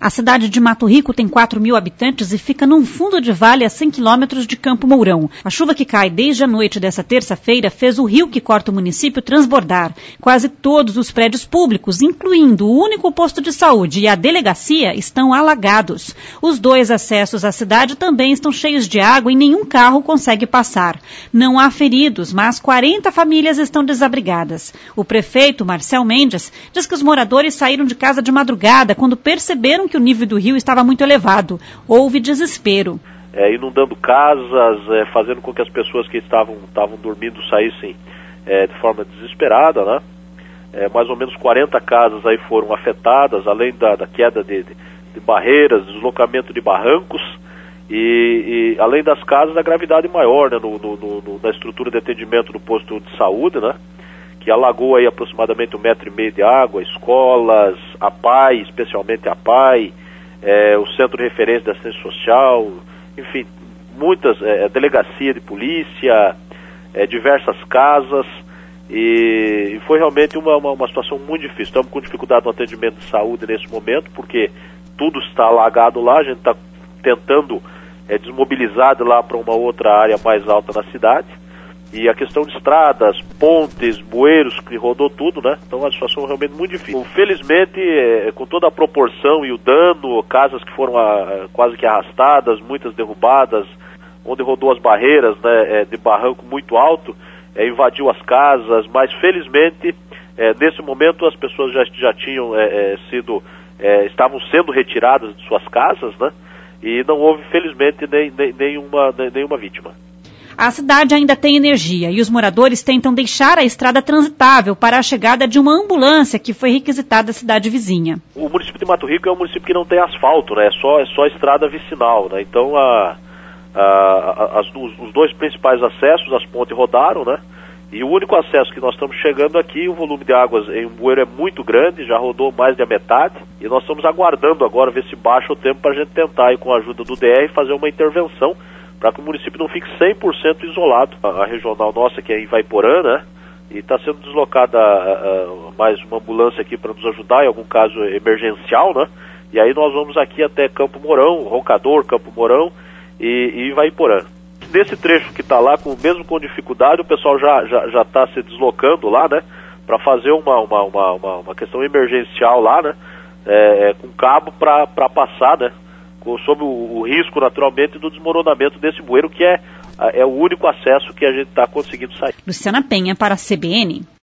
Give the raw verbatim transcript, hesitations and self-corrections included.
A cidade de Mato Rico tem quatro mil habitantes e fica num fundo de vale a cem quilômetros de Campo Mourão. A chuva que cai desde a noite dessa terça-feira fez o rio que corta o município transbordar. Quase todos os prédios públicos, incluindo o único posto de saúde e a delegacia, estão alagados. Os dois acessos à cidade também estão cheios de água e nenhum carro consegue passar. Não há feridos, mas quarenta famílias estão desabrigadas. O prefeito, Marcel Mendes, diz que os moradores saíram de casa de madrugada quando perceberam que o nível do rio estava muito elevado. Houve desespero. É, inundando casas, é, fazendo com que as pessoas que estavam, estavam dormindo saíssem é, de forma desesperada, né? É, mais ou menos quarenta casas aí foram afetadas, além da, da queda de, de, de barreiras, deslocamento de barrancos e, e além das casas, a gravidade maior, né, no, no, no, na estrutura de atendimento do posto de saúde, né? Que alagou aí aproximadamente um metro e meio de água, escolas, a P A I, especialmente a P A I, é, o Centro de Referência da Assistência Social, enfim, muitas, é, delegacia de polícia, é, diversas casas, e, e foi realmente uma, uma, uma situação muito difícil. Estamos com dificuldade no atendimento de saúde nesse momento, porque tudo está alagado lá, a gente está tentando é, desmobilizar de lá para uma outra área mais alta na cidade. E a questão de estradas, pontes, bueiros, que rodou tudo, né? Então a situação é realmente muito difícil. Felizmente, é, com toda a proporção e o dano, casas que foram a, quase que arrastadas, muitas derrubadas, onde rodou as barreiras, né, é, de barranco muito alto, é, invadiu as casas, mas felizmente, é, nesse momento as pessoas já, já tinham é, é, sido, é, estavam sendo retiradas de suas casas, né? E não houve, felizmente, nem, nem, nenhuma, nem, nenhuma vítima. A cidade ainda tem energia e os moradores tentam deixar a estrada transitável para a chegada de uma ambulância que foi requisitada à cidade vizinha. O município de Mato Rico é um município que não tem asfalto, né? É só, é só estrada vicinal, né? Então a, a, as, os, os dois principais acessos, as pontes rodaram, né? E o único acesso que nós estamos chegando aqui, o volume de águas em um bueiro é muito grande, já rodou mais da metade, e nós estamos aguardando agora ver se baixa o tempo para a gente tentar, aí, com a ajuda do D R, fazer uma intervenção para que o município não fique cem por cento isolado. A, a regional nossa, que é em Ivaiporã, né? E está sendo deslocada uh, uh, mais uma ambulância aqui para nos ajudar em algum caso emergencial, né? E aí nós vamos aqui até Campo Mourão, Roncador, Campo Mourão e, e Ivaiporã. Nesse trecho que está lá, com, mesmo com dificuldade, o pessoal já já já está se deslocando lá, né? Para fazer uma, uma, uma, uma, uma questão emergencial lá, né? É, com cabo para passar, né? Sob o, o risco, naturalmente, do desmoronamento desse bueiro, que é, é o único acesso que a gente está conseguindo sair. Luciana Penha para a C B N.